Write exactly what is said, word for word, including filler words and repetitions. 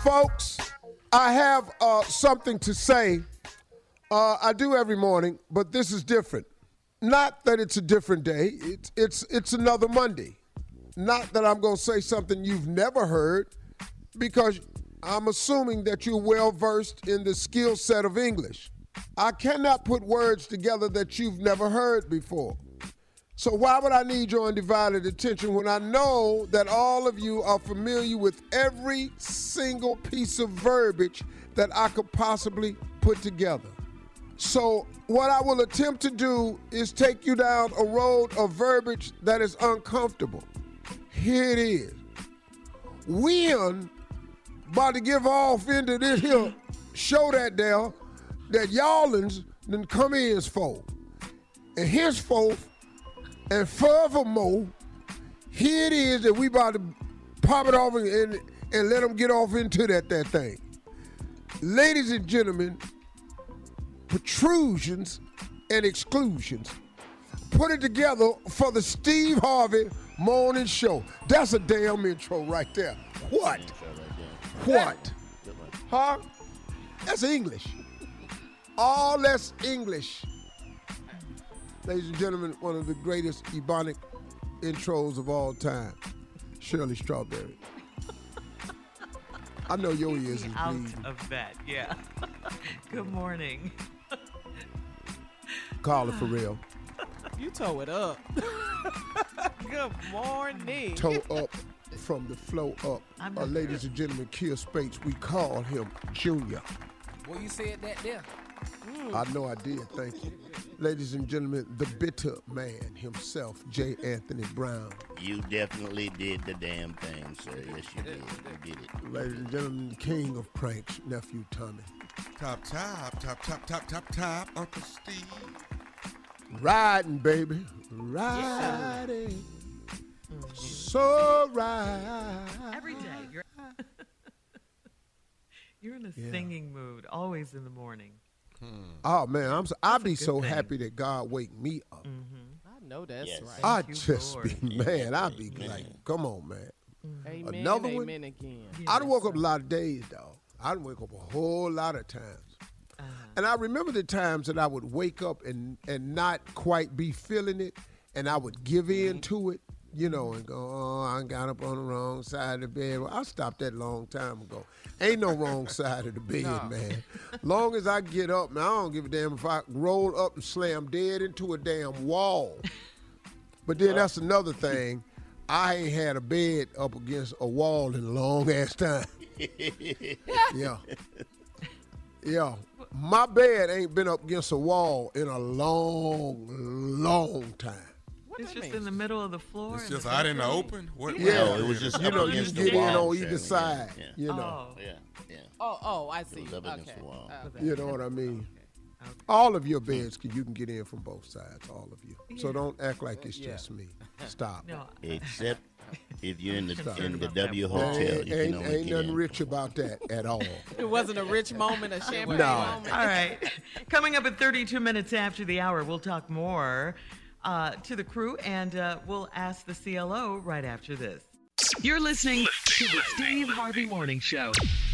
Folks, I have uh, something to say. Uh, I do every morning, but this is different. Not that it's a different day. It's it's it's another Monday. Not that I'm going to say something you've never heard, because I'm assuming that you're well versed in the skill set of English. I cannot put words together that you've never heard before. So why would I need your undivided attention when I know that all of you are familiar with every single piece of verbiage that I could possibly put together? So what I will attempt to do is take you down a road of verbiage that is uncomfortable. Here it is. When about to give off into this here show that there that y'allins done come in's for. And henceforth and furthermore, here it is that we about to pop it off and, and, and let them get off into that, that thing. Ladies and gentlemen, protrusions and exclusions. Put it together for the Steve Harvey Morning Show. That's a damn intro right there. What? What? Huh? That's English. All that's English. Ladies and gentlemen, one of the greatest Ebonic intros of all time, Shirley Strawberry. I know your ears is out bleeding. of bed, yeah. Good morning. Carla Farrell. You toe it up. Good morning. Toe up from the flow up. I'm Uh, not ladies sure. and gentlemen, Kia Spates, we call him Junior. Well, you said that there. I know I did, thank you. Ladies and gentlemen, the bitter man himself, J. Anthony Brown. You definitely did the damn thing, sir. Yes, you did. You did it. Ladies and gentlemen, the king of pranks, nephew Tommy. Top, top, top, top, top, top, top, Uncle Steve. Riding, baby, riding, so right. Every day. You're, you're in a Yeah. singing mood, always in the morning. Oh man, I'm so, I be good so thing. happy that God wake me up. I know that's Yes. right. I Thank you, just Lord. be man, I be Amen. like, come on, man. Amen. Another one? Amen again. I done woke up a lot of days, dog. I done wake up a whole lot of times. Uh-huh. And I remember the times that I would wake up and, and not quite be feeling it, and I would give in to it, you know, and go, oh, I got up on the wrong side of the bed. Well, I stopped that a long time ago. Ain't no wrong side of the bed, No. man. Long as I get up, man, I don't give a damn if I roll up and slam dead into a damn wall. But then that's another thing. I ain't had a bed up against a wall in a long ass time. Yeah. Yeah. My bed ain't been up against a wall in a long, long time. What It's that just mean? in the middle of the floor. It's in just the out in the bedroom. open. What, Yeah. No, it was just You up know, you against can the get in wall, on either Shirley. side. Yeah, You know. Oh. yeah, yeah. Oh, oh, I see. was up against okay. the wall. Uh, You know what I mean? Okay. All of your beds, can, you can get in from both sides, all of you. So Yeah. don't act like it's Yeah. just me. Stop. No, Except if you're in the Concerned in the about that W wall. hotel, ain't you can ain't, only ain't get nothing in. rich about that at all. it wasn't a rich moment, a champagne No. moment. all right. Coming up at thirty-two minutes after the hour, we'll talk more uh, to the crew, and uh, we'll ask the C L O right after this. You're listening to the Steve Harvey Morning Show.